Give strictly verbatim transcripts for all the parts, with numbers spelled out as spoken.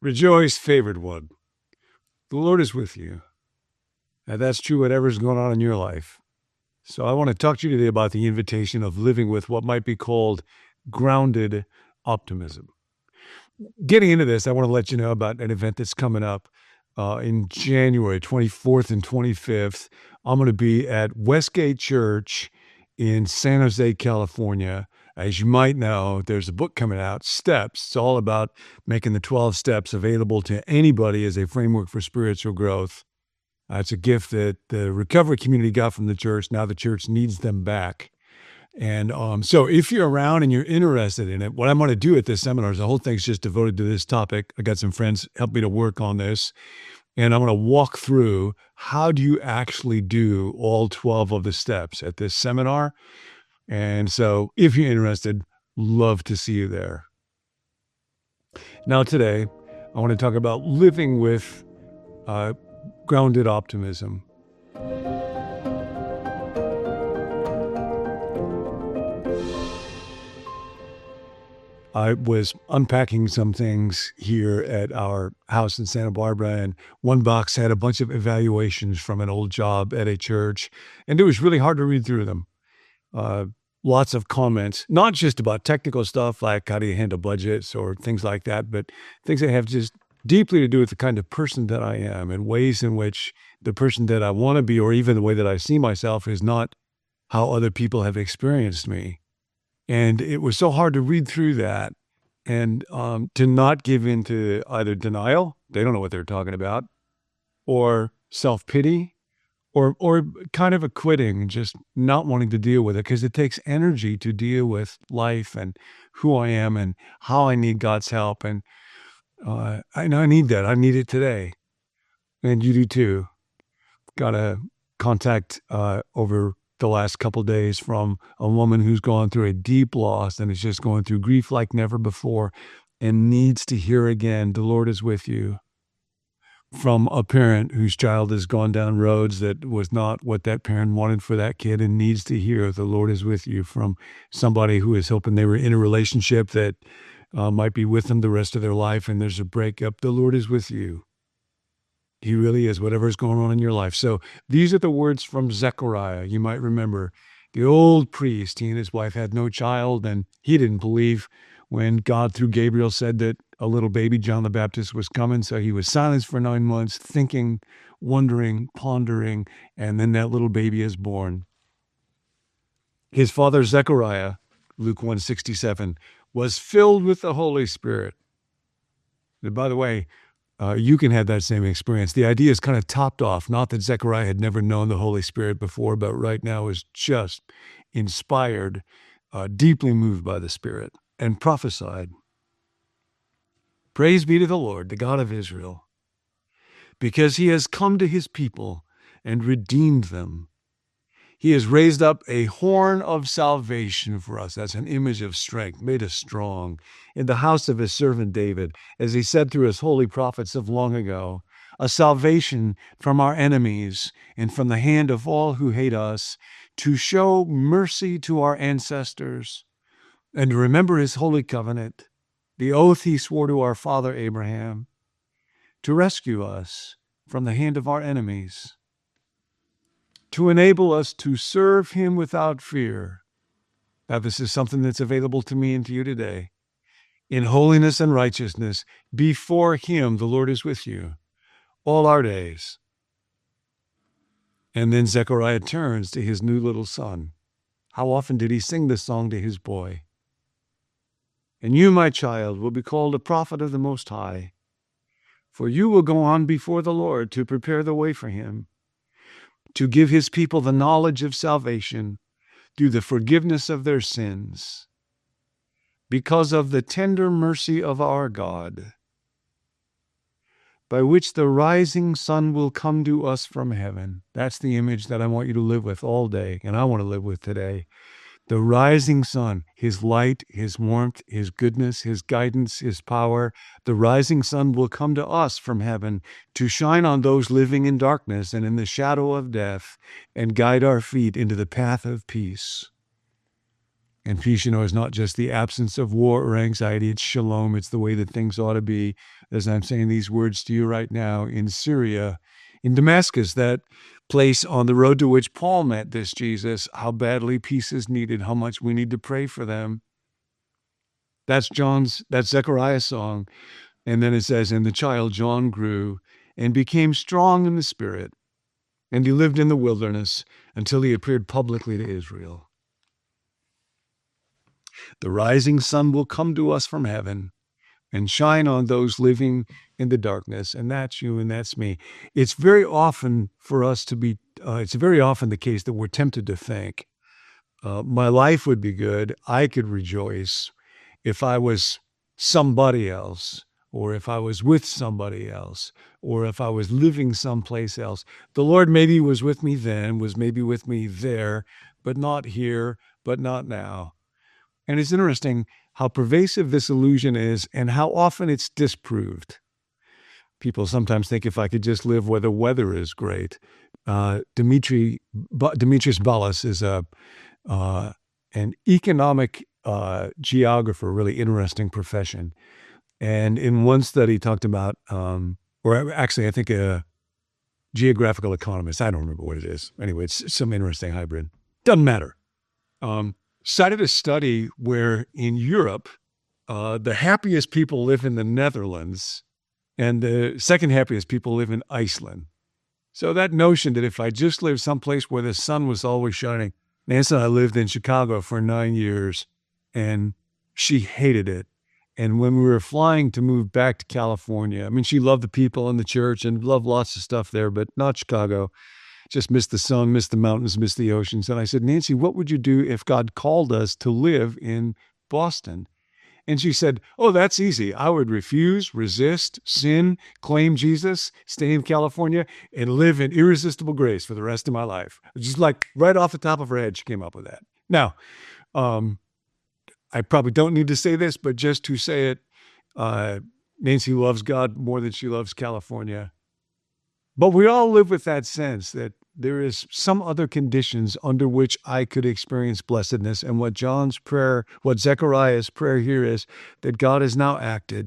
Rejoice, favored one. The Lord is with you. And that's true whatever's going on in your life. So I want to talk to you today about the invitation of living with what might be called grounded optimism. Getting into this, I want to let you know about an event that's coming up uh, in January twenty-fourth and twenty-fifth. I'm going to be at Westgate Church in San Jose, California. As you might know, there's a book coming out, Steps. It's all about making the twelve steps available to anybody as a framework for spiritual growth. Uh, it's a gift that the recovery community got from the church. Now the church needs them back. And um, so if you're around and you're interested in it, what I'm going to do at this seminar is the whole thing's just devoted to this topic. I got some friends help me to work on this. And I'm going to walk through how do you actually do all twelve of the steps at this seminar. And so if you're interested, love to see you there. Now today, I want to talk about living with uh, grounded optimism. I was unpacking some things here at our house in Santa Barbara, and one box had a bunch of evaluations from an old job at a church, and it was really hard to read through them. Uh, lots of comments, not just about technical stuff like how do you handle budgets or things like that, but things that have just deeply to do with the kind of person that I am and ways in which the person that I want to be, or even the way that I see myself, is not how other people have experienced me. And it was so hard to read through that and um, to not give in to either denial, they don't know what they're talking about, or self-pity, or or kind of a quitting, just not wanting to deal with it, because it takes energy to deal with life and who I am and how I need God's help. And uh, I know I need that. I need it today. And you do too. Got a contact uh, over the last couple of days from a woman who's gone through a deep loss and is just going through grief like never before and needs to hear again, the Lord is with you. From a parent whose child has gone down roads that was not what that parent wanted for that kid and needs to hear, the Lord is with you. From somebody who is hoping they were in a relationship that uh, might be with them the rest of their life and there's a breakup, the Lord is with you. He really is, whatever's going on in your life. So these are the words from Zechariah. You might remember the old priest. He and his wife had no child, and he didn't believe when God, through Gabriel, said that a little baby, John the Baptist, was coming. So he was silenced for nine months, thinking, wondering, pondering, and then that little baby is born. His father, Zechariah, Luke one sixty-seven, was filled with the Holy Spirit. And by the way, Uh, you can have that same experience. The idea is kind of topped off. Not that Zechariah had never known the Holy Spirit before, but right now is just inspired, uh, deeply moved by the Spirit, and prophesied. Praise be to the Lord, the God of Israel, because he has come to his people and redeemed them. He has raised up a horn of salvation for us. That's an image of strength, made us strong, in the house of his servant David, as he said through his holy prophets of long ago, a salvation from our enemies and from the hand of all who hate us, to show mercy to our ancestors and to remember his holy covenant, the oath he swore to our father Abraham, to rescue us from the hand of our enemies, to enable us to serve him without fear. Now, this is something that's available to me and to you today. In holiness and righteousness, before him, the Lord is with you all our days. And then Zechariah turns to his new little son. How often did he sing this song to his boy? And you, my child, will be called a prophet of the Most High, for you will go on before the Lord to prepare the way for him, to give his people the knowledge of salvation through the forgiveness of their sins, because of the tender mercy of our God, by which the rising sun will come to us from heaven. That's the image that I want you to live with all day, and I want to live with today. The rising sun, his light, his warmth, his goodness, his guidance, his power, the rising sun will come to us from heaven to shine on those living in darkness and in the shadow of death and guide our feet into the path of peace. And peace, you know, is not just the absence of war or anxiety. It's shalom. It's the way that things ought to be. As I'm saying these words to you right now in Syria, in Damascus, that place on the road to which Paul met this Jesus, how badly peace is needed, how much we need to pray for them. That's John's, that's Zechariah's song. And then it says, and the child John grew and became strong in the spirit, and he lived in the wilderness until he appeared publicly to Israel. The rising sun will come to us from heaven and shine on those living in the darkness. And that's you and that's me. It's very often for us to be, uh, it's very often the case that we're tempted to think, uh, my life would be good. I could rejoice if I was somebody else, or if I was with somebody else, or if I was living someplace else. The Lord maybe was with me then, was maybe with me there, but not here, but not now. And it's interesting how pervasive this illusion is and how often it's disproved. People sometimes think if I could just live where the weather is great. Uh, Dimitri, B- Demetrius Ballas is a uh, an economic uh, geographer, really interesting profession. And in one study talked about, um, or actually I think a geographical economist, I don't remember what it is. Anyway, it's some interesting hybrid. Doesn't matter. Um, cited a study where in Europe, uh, the happiest people live in the Netherlands and the second happiest people live in Iceland. So that notion that if I just lived someplace where the sun was always shining, Nancy and I lived in Chicago for nine years and she hated it. And when we were flying to move back to California, I mean, she loved the people and the church and loved lots of stuff there, but not Chicago. Just missed the sun, missed the mountains, missed the oceans. And I said, Nancy, what would you do if God called us to live in Boston? And she said, oh, that's easy. I would refuse, resist, sin, claim Jesus, stay in California, and live in irresistible grace for the rest of my life. Just like right off the top of her head, she came up with that. Now, um, I probably don't need to say this, but just to say it, uh, Nancy loves God more than she loves California. But we all live with that sense that there is some other conditions under which I could experience blessedness. And what John's prayer, what Zechariah's prayer here is, that God has now acted.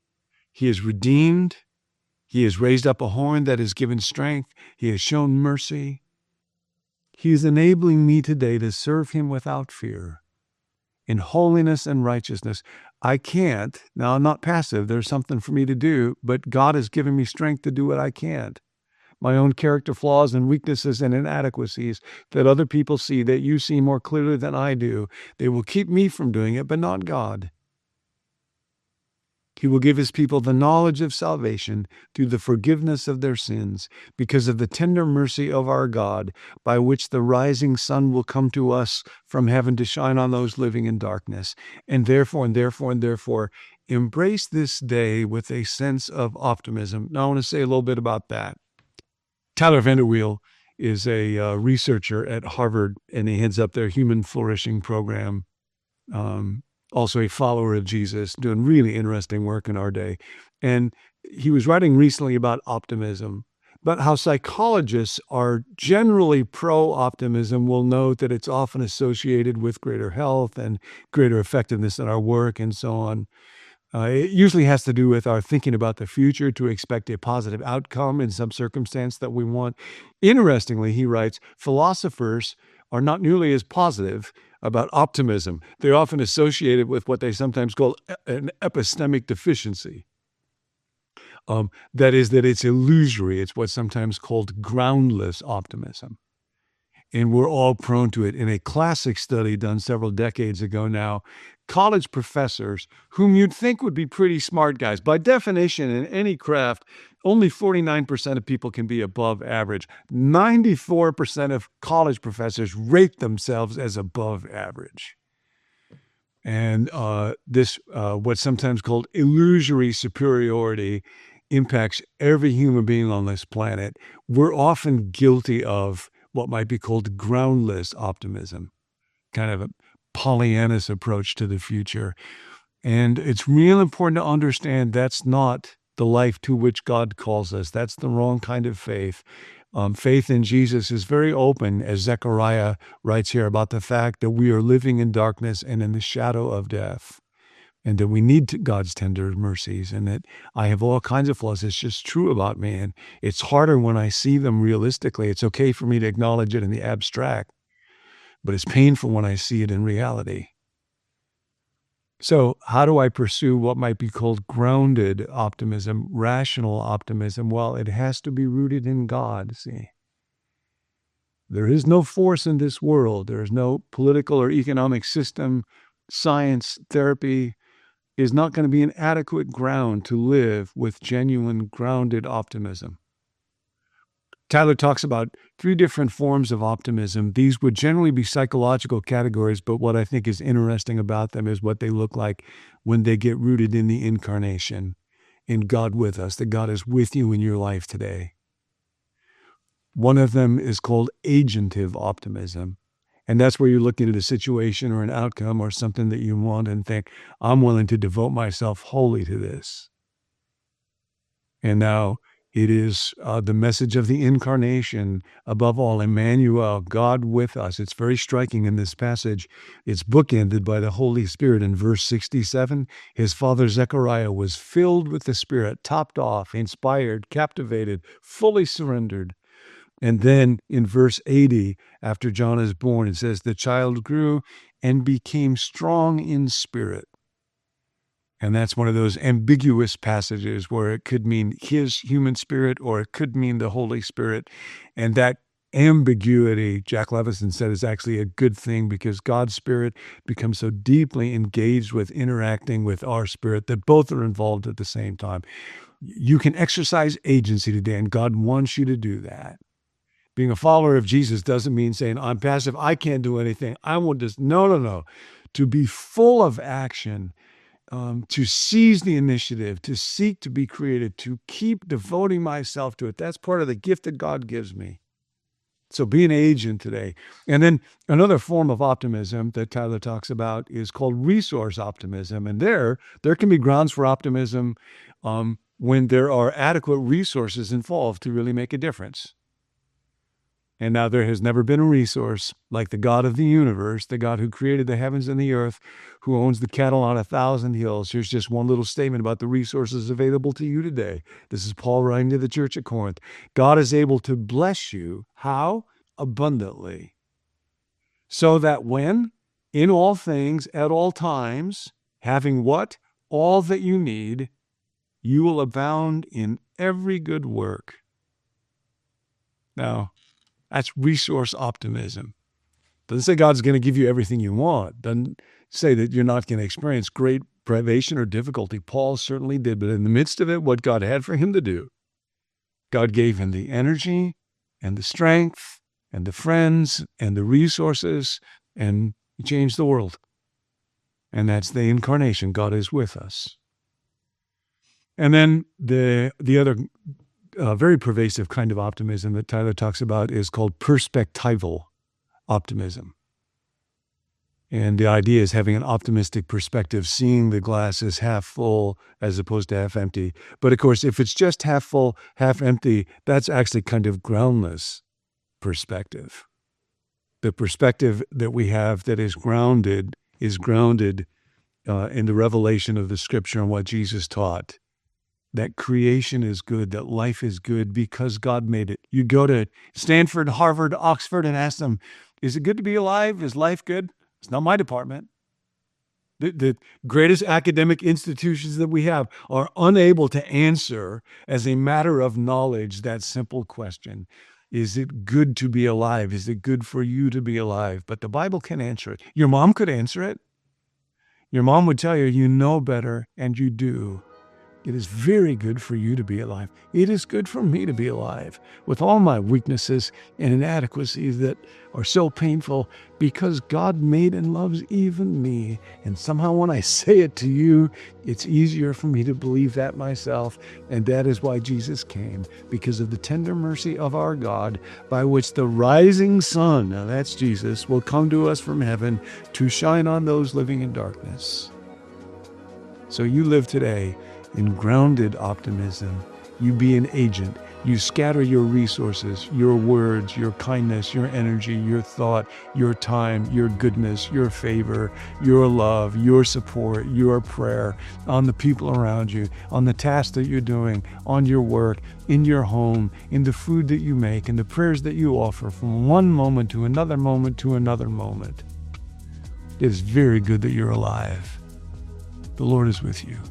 He has redeemed. He has raised up a horn that has given strength. He has shown mercy. He is enabling me today to serve him without fear, in holiness and righteousness. I can't. Now, I'm not passive. There's something for me to do, but God has given me strength to do what I can't. My own character flaws and weaknesses and inadequacies that other people see, that you see more clearly than I do, they will keep me from doing it, but not God. He will give his people the knowledge of salvation through the forgiveness of their sins, because of the tender mercy of our God, by which the rising sun will come to us from heaven to shine on those living in darkness. And therefore, and therefore, and therefore, embrace this day with a sense of optimism. Now, I want to say a little bit about that. Tyler Vanderweel is a uh, researcher at Harvard, and he heads up their Human Flourishing program. Um, also a follower of Jesus, doing really interesting work in our day. And he was writing recently about optimism, but how psychologists are generally pro-optimism. Will note that it's often associated with greater health and greater effectiveness in our work and so on. Uh, it usually has to do with our thinking about the future to expect a positive outcome in some circumstance that we want. Interestingly, he writes, philosophers are not nearly as positive about optimism. They're often associated with what they sometimes call an epistemic deficiency. Um, that is, that it's illusory. It's what's sometimes called groundless optimism. And we're all prone to it. In a classic study done several decades ago now, college professors, whom you'd think would be pretty smart guys, by definition in any craft, only forty-nine percent of people can be above average. ninety-four percent of college professors rate themselves as above average. And uh, this, uh, what's sometimes called illusory superiority, impacts every human being on this planet. We're often guilty of what might be called groundless optimism, kind of a Pollyanna's approach to the future. And it's real important to understand that's not the life to which God calls us. That's the wrong kind of faith. Um, faith in Jesus is very open, as Zechariah writes here, about the fact that we are living in darkness and in the shadow of death, and that we need God's tender mercies, and that I have all kinds of flaws. It's just true about me, and it's harder when I see them realistically. It's okay for me to acknowledge it in the abstract, but it's painful when I see it in reality. So how do I pursue what might be called grounded optimism, rational optimism? Well, it has to be rooted in God, see. There is no force in this world. There is no political or economic system, science, therapy is not going to be an adequate ground to live with genuine grounded optimism. Tyler talks about three different forms of optimism. These would generally be psychological categories, but what I think is interesting about them is what they look like when they get rooted in the incarnation, in God with us, that God is with you in your life today. One of them is called agentive optimism. And that's where you're looking at a situation or an outcome or something that you want and think, I'm willing to devote myself wholly to this. And now it is uh, the message of the incarnation, above all, Emmanuel, God with us. It's very striking in this passage. It's bookended by the Holy Spirit in verse sixty-seven. His father Zechariah was filled with the Spirit, topped off, inspired, captivated, fully surrendered. And then in verse eighty, after John is born, it says, the child grew and became strong in spirit. And that's one of those ambiguous passages where it could mean his human spirit or it could mean the Holy Spirit. And that ambiguity, Jack Levison said, is actually a good thing because God's spirit becomes so deeply engaged with interacting with our spirit that both are involved at the same time. You can exercise agency today, and God wants you to do that. Being a follower of Jesus doesn't mean saying, I'm passive, I can't do anything, I won't just, no, no, no. To be full of action, um, to seize the initiative, to seek to be created, to keep devoting myself to it. That's part of the gift that God gives me. So be an agent today. And then another form of optimism that Tyler talks about is called resource optimism. And there, there can be grounds for optimism um, when there are adequate resources involved to really make a difference. And now there has never been a resource like the God of the universe, the God who created the heavens and the earth, who owns the cattle on a thousand hills. Here's just one little statement about the resources available to you today. This is Paul writing to the church at Corinth. God is able to bless you. How? Abundantly. So that when, in all things, at all times, having what? All that you need, you will abound in every good work. Now, that's resource optimism. Doesn't say God's going to give you everything you want. Doesn't say that you're not going to experience great privation or difficulty. Paul certainly did, but in the midst of it, what God had for him to do, God gave him the energy and the strength and the friends and the resources, and he changed the world. And that's the incarnation. God is with us. And then the the other A very pervasive kind of optimism that Tyler talks about is called perspectival optimism. And the idea is having an optimistic perspective, seeing the glass as half full as opposed to half empty. But of course, if it's just half full, half empty, that's actually kind of groundless perspective. The perspective that we have that is grounded is grounded uh, in the revelation of the Scripture and what Jesus taught. That creation is good, that life is good because God made it. You go to Stanford, Harvard, Oxford, and ask them, is it good to be alive? Is life good? It's not my department. The, the greatest academic institutions that we have are unable to answer as a matter of knowledge that simple question. Is it good to be alive? Is it good for you to be alive? But the Bible can answer it. Your mom could answer it. Your mom would tell you, you know better, and you do. It is very good for you to be alive. It is good for me to be alive with all my weaknesses and inadequacies that are so painful because God made and loves even me. And somehow when I say it to you, it's easier for me to believe that myself. And that is why Jesus came, because of the tender mercy of our God, by which the rising sun, now that's Jesus, will come to us from heaven to shine on those living in darkness. So you live today in grounded optimism, You be an agent. You scatter your resources, your words, your kindness, your energy, your thought, your time, your goodness, your favor, your love, your support, your prayer on the people around you, on the tasks that you're doing, on your work, in your home, in the food that you make, in the prayers that you offer from one moment to another moment to another moment. It is very good that you're alive. The Lord is with you.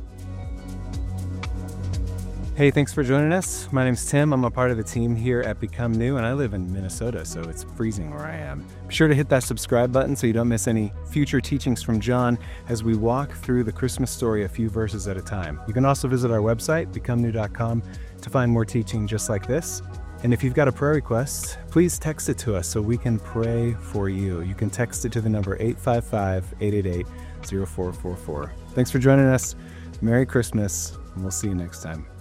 Hey, thanks for joining us. My name's Tim. I'm a part of the team here at Become New, and I live in Minnesota, so it's freezing where I am. Be sure to hit that subscribe button so you don't miss any future teachings from John as we walk through the Christmas story a few verses at a time. You can also visit our website, become new dot com, to find more teaching just like this. And if you've got a prayer request, please text it to us so we can pray for you. You can text it to the number eight five five, eight eight eight, zero four four four. Thanks for joining us. Merry Christmas, and we'll see you next time.